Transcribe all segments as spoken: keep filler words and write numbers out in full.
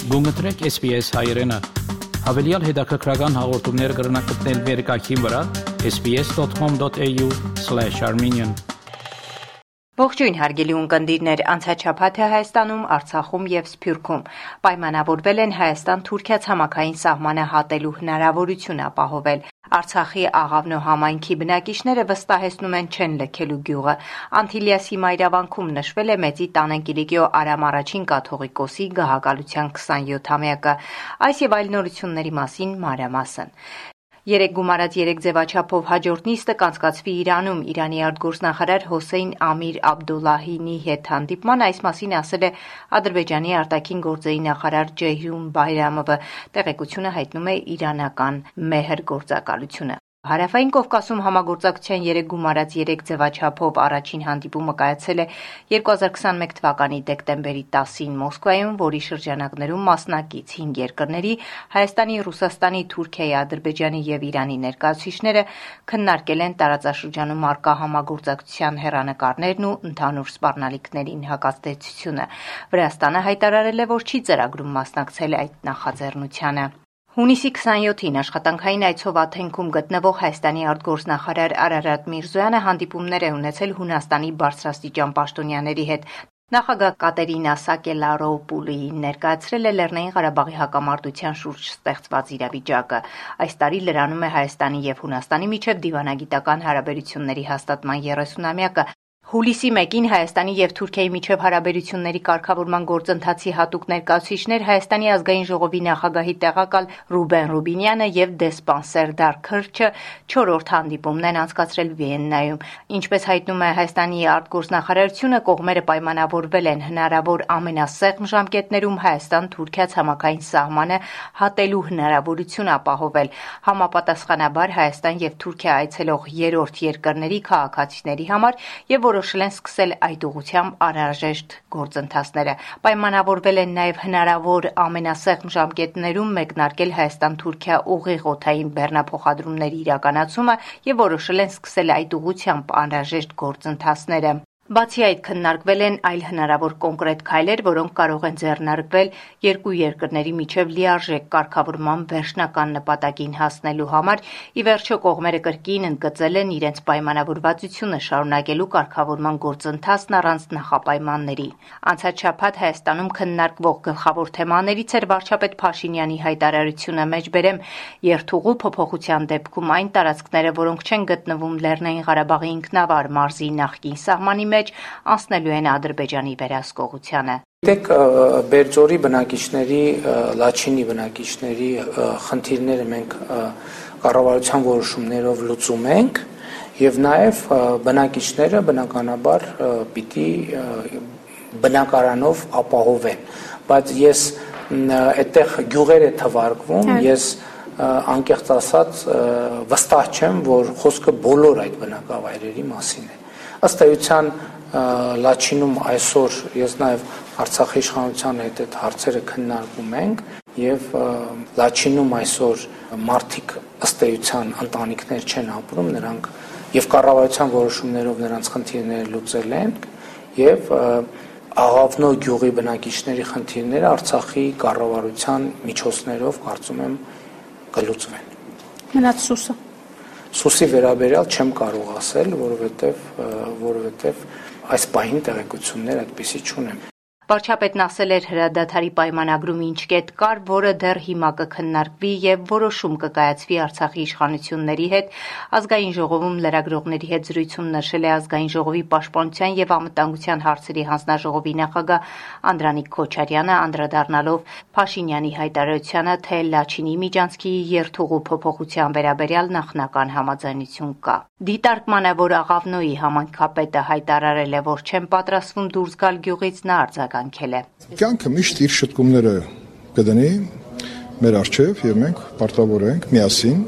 Գումտրեք S B S հայրենը։ Հավելյալ հետաքրքրական հաղորդումներ կգրնակցնել վերկայքին վրա s b s dot com dot a u slash armenian Ողջույն հարգելի ունկնդիրներ, անցաչափաթը Հայաստանում, Արցախում եւ Սփյուռքում պայմանավորվել են Հայաստան-Թուրքիա ցամաքային սահմանը հատելու հնարավորություն ապահովել։ Արցախի Աղավնո համայնքի բնակիչները վստահեցնում են չեն լքելու գյուղը։ Անտիլիասի մայրավանքում նշվել է Մեծի Տանեն Կիլիկիո Արամ առաջին կաթողիկոսի գահակալության քսանյոթամյակը։ Այս եւ այլ նորությունների մասին մանրամասն։ Երեք գումարած երեք ձևաչափով հաջորդ նիստը կանցկացվի Իրանում։ Իրանի արտգործնախարար Հոսեյն Ամիր Աբդոլլահինի հետ հանդիպման այս մասին ասել է Ադրբեջանի արտաքին գործերի նախարար Ջեյհուն Բայրամովը։ Տեղեկությունը հայտնում է իրանական Մեհր գործակալությունը։ Հարավային Կովկասում համագործակցության երեք գումարած երեք ձևաչափով առաջին հանդիպումը կայացել է երկու հազար քսանմեկ թվականի դեկտեմբերի տասին Մոսկվայում, որի շրջանակներում մասնակից հինգ երկրների Հայաստանի, Ռուսաստանի, Թուրքիայի, Ադրբեջանի եւ Իրանի ներկայացուցիչները քննարկել են տարածաշրջանում առկա համագործակցության հեռանկարներն ու ընդհանուր սպառնալիքներին հակազդեցությունը։ Վրաստանը հայտարարել է, որ չի ծրագրում մասնակցել այդ նախաձեռնությանը։ Հունիսի քսանյոթին աշխատանքային այցով Աթենքում գտնվող Հայաստանի արտգործնախարար Արարատ Միրզոյանը հանդիպումներ է ունեցել Հունաստանի բարձրաստիճան պաշտոնյաների հետ։ Նախագահ Կատերինա Սակելարոպուլին ներկայացրել է Լեռնային Ղարաբաղի հակամարտության շուրջ ստեղծված իրավիճակը։ Այս տարի լրանում է Հայաստանի եւ Հունաստանի միջև դիվանագիտական հարաբերությունների հաստատման երեսունամյակը։ Հուլիսի մեկին Հայաստանի եւ Թուրքիայի միջև հարաբերությունների կարգավորման գործընթացի հատուկ ներկայացուցիչներ Հայաստանի ազգային ժողովի նախագահի տեղակալ Ռուբեն Ռուբինյանը եւ դեսպան Սերդար Քրչը չորրորդ հանդիպումն են անցկացրել Վիեննայում։ Ինչպես հայտնում է Հայաստանի արտգործնախարարությունը, կողմերը պայմանավորվել են հնարավոր ամենասեղմ ժամկետներում Հայաստան-Թուրքիա ցամաքային սահմանը հատելու հնարավորություն ապահովել։ Համապատասխանաբար Հայաստան եւ Թուրքիա այցելող երրորդ երկրների քաղաքացիների համար եւ որոշել են սկսել այդ ուղղությամբ անհրաժեշտ գործընթացները։ Պայմանավորվել են նաև հնարավոր ամենասեղմ ժամկետներում մեկնարկել Հայաստան-Թուրքիա ուղիղ օդային բեռնափոխադրումների իրականացումը եւ որոշել են սկսել այդ ուղղությամբ անհրաժեշտ գործընթացները։ Բացի այդ քննարկվել են այլ հնարավոր կոնկրետ քայլեր, որոնք կարող են ձեռնարկվել երկու երկրների միջև լիարժեք կարգավորման վերջնական նպատակին հասնելու համար։ Ի վերջո կողմերը կրկին ընդգծել են իրենց պայմանավորվածությունը շարունակելու կարգավորման գործընթացն առանց նախապայմանների։ Անցած շաբաթ Հայաստանում քննարկվող գլխավոր թեմաներից էր վարչապետ Փաշինյանի հայտարարությունը մեջբերեմ երթուղու փոփոխության դեպքում այն տարածքները, որոնք չեն գտնվում Լեռնային Ղարաբաղի ինքնավար մարզի նախկին սահմանի մեջ անցնելու են Ադրբեջանի վերահսկողությանը։ Դեք Բերձորի բնակիչների, Լաչինի բնակիչների խնդիրները մենք կառավարության որոշումներով լուծում ենք եւ նաեւ բնակիչները բնականաբար պիտի բնակարանով ապահովեն, բայց ես այդտեղ գյուղեր է թվարկվում, ես անկեղծ ասած վստահ չեմ, որ խոսքը բոլոր այդ բնակավայրերի մասին է։ Ըստ էության Լաչինում այսօր ես նաև Արցախի իշխանության հետ այդ հարցերը քննարկում ենք եւ Լաչինում այսօր մարդիկ ըստ էության ընտանիքներ չեն ապրում, նրանք եւ կառավարության որոշումներով նրանց խնդիրները լուծել են եւ Աղավնո գյուղի բնակիչների խնդիրները Արցախի կառավարության միջոցներով կարծում եմ կլուծվեն։ Մնաց Սուսը Սուսի վերաբերյալ չեմ կարող ասել, որովհետև որովհետև այս պահին տեղեկություններ այդպիսի չունեմ։ Վարչապետն ասել էր հրադադարի պայմանագրում ինչ կետ կար, որը դեռ հիմա կքննարկվի եւ որոշում կկայացվի Արցախի իշխանությունների հետ։ Ազգային ժողովում լրագրողների հետ զրույցում նշել է Ազգային ժողովի պաշտպանության եւ անվտանգության հարցերի հանձնաժողովի նախագահ Անդրանիկ Քոչարյանը, անդրադառնալով Փաշինյանի հայտարարությանը, թե Լաչինի միջանցքի երթուղու փոփոխության վերաբերյալ նախնական համաձայնություն կա։ Դիտարկմանը, որ Աղավնոյի համայնքապետը հայտարարել է, որ չեն պատրաստվում դուրս գալ գյուղից, նա արձագանքել է։ Կյանքը միշտ իր շտկումները կդնի մեր առջև եւ մենք պարտավոր ենք միասին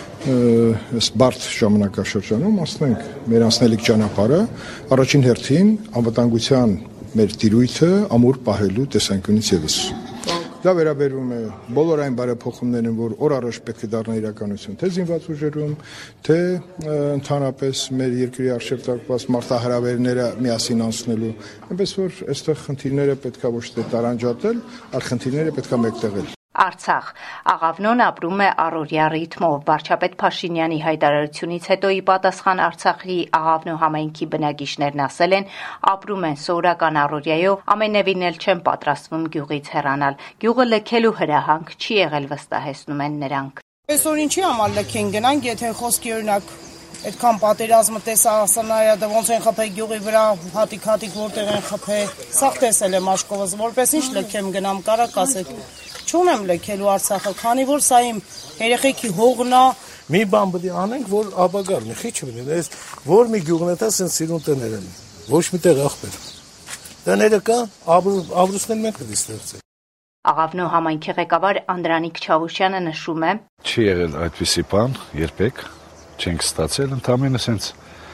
այս բարդ ժամանակաշրջանում ասենք մեր անցնելիք ճանապարհը առաջին հերթին անվտանգության մեր տիրույթը ամուր պահելու տեսանկյունից եւս։ Դա վերաբերում է բոլոր այն բարեփոխումներին, որ օր առաջ պետք է դառնա իրականություն, թե զինված ուժերում, թե ընդհանրապես մեր երկրի արժեք տակված մարտահրավերները միասին անցնելու։ Այնպես որ այստեղ խնդիրները պետքա ոչ թե տարանջատել, այլ խնդիրները պետքա մեկտեղել։ Արցախ Աղավնոն ապրում է առօրյա ռիթմով։ Վարչապետ Փաշինյանի հայտարարությունից հետո ի պատասխան Արցախի Աղավնո համայնքի բնակիչներն ասել են, ապրում են սովորական առօրյայով, ամենևին էլ չեն պատրաստվում գյուղից հեռանալ։ Գյուղը լքելու հրահանգ չի եղել, վստահեցնում են նրանք։ Այսօր ինչի համար լքեն գնանք, եթե խոսքի օրինակ այդքան պատերազմը տեսա ասանայա ոնց են խփել գյուղի վրա, հատիկ-հատիկ որտեղ են խփել։ Սաղ տեսել եմ Աշկովս, որպես ինչ լքեմ գնամ, կարակ ասեք։ Չունեմ լքելու Արցախը, քանի որ սա իմ երեխեքի հողն է։ Մի բան պետք է անենք, որ ապագան մի քիչ լինի, այս որ մի գյուղն է, դա սենց սիրուն տներ են։ Ոչ մի տեղ ախպեր։ Տները կա, ապրուստներ մենք պետք է ստեղծենք։ Աղավնո համայնքի ղեկավար Անդրանիկ Չավուշյանը նշում է. Չի եղել այդպիսի բան, երբեք չենք ստացել, ընդամենը սենց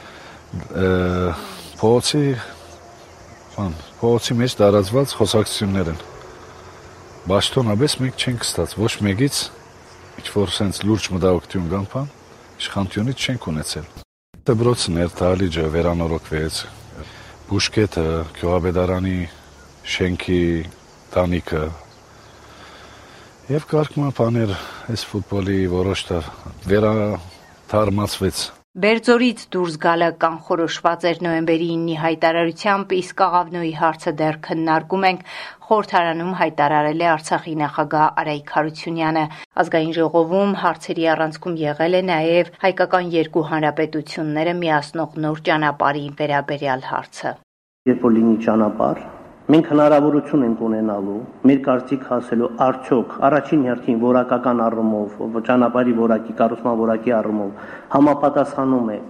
փողոցի բան, փողոցի մեջ տարածված խոսակցություններ են։ Բաշտոնաբես մենք չենք ստաց, ոչ մեկից ինչ-որ սենց լուրջ մտահոգություն կամ բան, իշխանությունից չենք ունեցել։ Դպրոցը ներդալիճը վերանորոգվեց, բուժկետը, գյուղաբեդարանի շենքի տանիքը եւ կարգման բաներ, այս ֆուտբոլի որոշ վերաթարմացվեց։ Բերձորից դուրս գալը կանխորոշված էր նոյեմբերի իննի հայտարարությամբ, իսկ Աղավնոյի հարցը դեռ քննարկում ենք, խորհրդարանում հայտարարել է Արցախի նախագահ Արայիկ Հարությունյանը։ Ազգային ժողովում հարցերի առանցքում եղել է նաև հայկական երկու հանրապետությունները միացնող նոր ճանապարհի վերաբերյալ հարցը։ Երբ որ լինի ճանապարհ, մենք հնարավորություն ենք ունենալու մեր կարծիք ասելու արդյոք առաջին հերթին որակական առումով, ճանապարհի որակի, կառուցման որակի առումով համապատասխանում է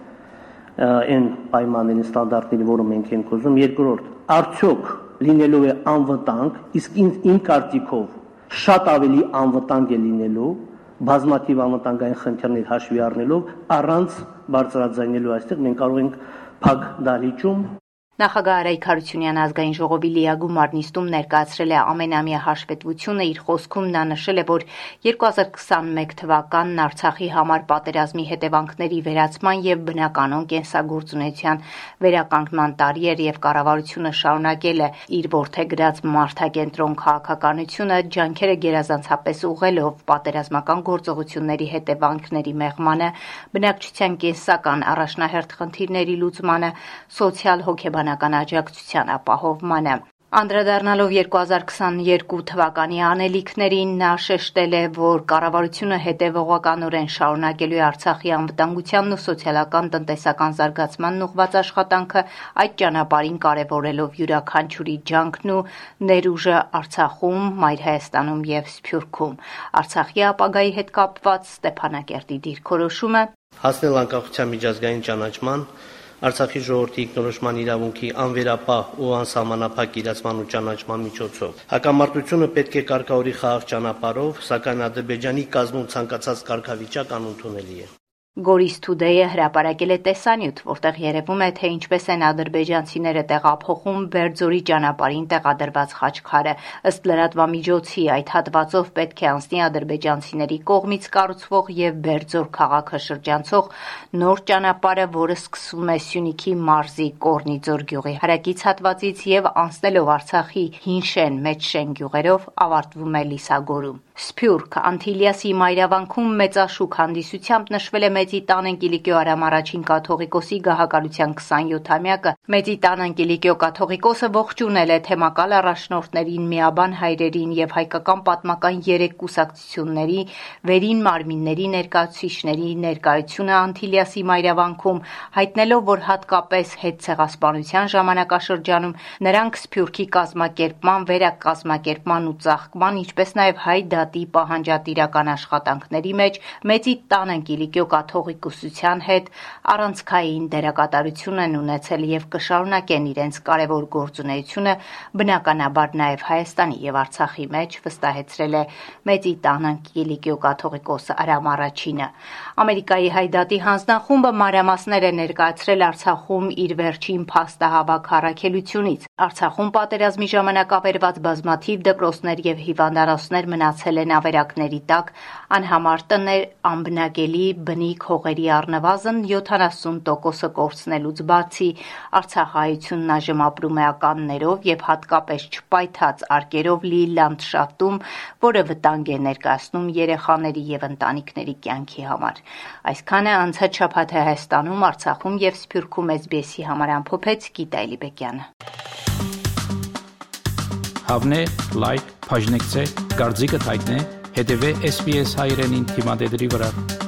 այն պայմաններին, ստանդարտներին, որը մենք ենք ուզում։ Երկրորդ, արդյոք լինելու է անվտանգ, իսկ իմ կարծիքով շատ ավելի անվտանգ է լինելու բազմաթիվ անվտանգային խնդիրներ հաշվի առնելով, առանց բարձրաձայնելու այստեղ մենք կարող ենք փակ դահլիճում Նախագահ Արայիկ Հարությունյանը ազգային ժողովի լիագումար նիստում ներկայացրել է ամենամյա հաշվետվությունը, իր խոսքում նա նշել է, որ երկու հազար քսանմեկ թվականն Արցախի համար պատերազմի հետևանքների վերացման եւ բնականոն կենսագործունեության վերականգնման տարի էր եւ կառավարությունը շարունակել է իր որդեգրած մարդակենտրոն քաղաքականությունը, ջանքերը գերազանցապես ուղղելով պատերազմական գործողությունների հետևանքների մեղմանը, բնակչության կենսական առաջնահերթ խնդիրների լուծմանը, սոցիալ հոգեբան աջակցության ապահովմանը։ Անդրադառնալով երկու հազար քսաներկու թվականի անելիքներին, նա շեշտել է, որ կառավարությունը հետևողականորեն շարունակելու է Արցախի անվտանգությանն ու սոցիալական տնտեսական զարգացմանն ուղղված աշխատանքը, այդ ճանապարհին կարևորելով յուրաքանչյուրի ջանքն ու ներուժը Արցախում, Մայր Հայաստանում եւ Սփյուռքում։ Արցախի ապագայի հետ կապված Ստեփանակերտի դիրքորոշումը հասնել անկախության միջազգային ճանաչման Արցախի ժողովրդի ինքնորոշման իրավունքի անվերապահ ու անսահմանափակ իրացման ու ճանաչման միջոցով։ Հակամարտությունը պետք է կարգավորի խաղաղ ճանապարհով, սակայն Ադրբեջանի կազմում ցանկացած կարգավիճակ անընդունելի է։ Goris Today-ը հրապարակել է տեսանյութ, որտեղ երևում է, թե ինչպես են ադրբեջանցիները տեղափոխում Բերձորի ճանապարհին տեղադրված խաչքարը։ Ըստ լրատվամիջոցի, այդ հատվածով պետք է անցնի ադրբեջանցիների կողմից կառուցվող եւ Բերձոր քաղաքը շրջանցող նոր ճանապարհը, որը սկսվում է Սյունիքի մարզի Կորնիձոր գյուղի հարակից հատվածից եւ անցնելով Արցախի Հինշեն, Մեջշեն գյուղերով ավարտվում է Լիսագորում։ Սփյուռք Անտիլիասի մայրավանքում մեծաշուք հանդիսությամբ նշվել է Մեծի տան Անկիլիկիո Արամ առաջին կաթողիկոսի գահակալության քսանյոթամյակը։ Մեծի տան Անկիլիկիո կաթողիկոսը ողջունել է թեմակալ առաջնորդներին, միաբան հայրերին եւ հայկական պատմական երեք կուսակցությունների վերին մարմինների ներկայացուցիչների ներկայությունը Անտիլիասի մայրավանքում, հայտնելով, որ հատկապես հետցեղասպանության ժամանակաշրջանում նրանք Սփյուռքի կազմակերպման, վերակազմակերպման ու ծաղկման, ինչպես նաեւ հայ դատի պահանջատիրական աշխատանքների մեջ Մեծի տան Անկիլիկիո կաթողիկոսության հետ առանցքային դերակատարություն են ունեցել եւ կշարունակեն իրենց կարևոր գործունեությունը, բնականաբար նաեւ Հայաստանի եւ Արցախի մեջ, վստահեցրել է Մեծի տան Կիլիկիո կաթողիկոս Արամ Առաջինը։ Ամերիկայի Հայդատի հանձնախումբը մանրամասներ է ներկայացրել Արցախում իր վերջին փաստահավաք առաքելությունից։ Արցախում պատերազմի ժամանակ ավերված բազմաթիվ դպրոցներ եւ հիվանդանոցներ մնացել են ավերակների տակ, անհամար տներ, անբնակելի բնիկ հողերի առնվազն յոթանասուն տոկոսը կորցնելուց բացի Արցախահայությունն այժմ ապրում է ականներով եւ հատկապես չպայթած արկերով լի լանդշաֆտում, որը վտանգ է ներկայացնում երեխաների եւ ընտանիքների կյանքի համար։ Այսքանը անցած շաբաթ Հայաստանում, Արցախում եւ Սփյուռքում էս բի էսի համար ամփոփեց Գիտա Էլիբեկյանը։ Հավնե, լայք, բաժնեկցե, դարձիկը թայտնե, հետևե էս բի էս հայրենին թիմադեդի վրա։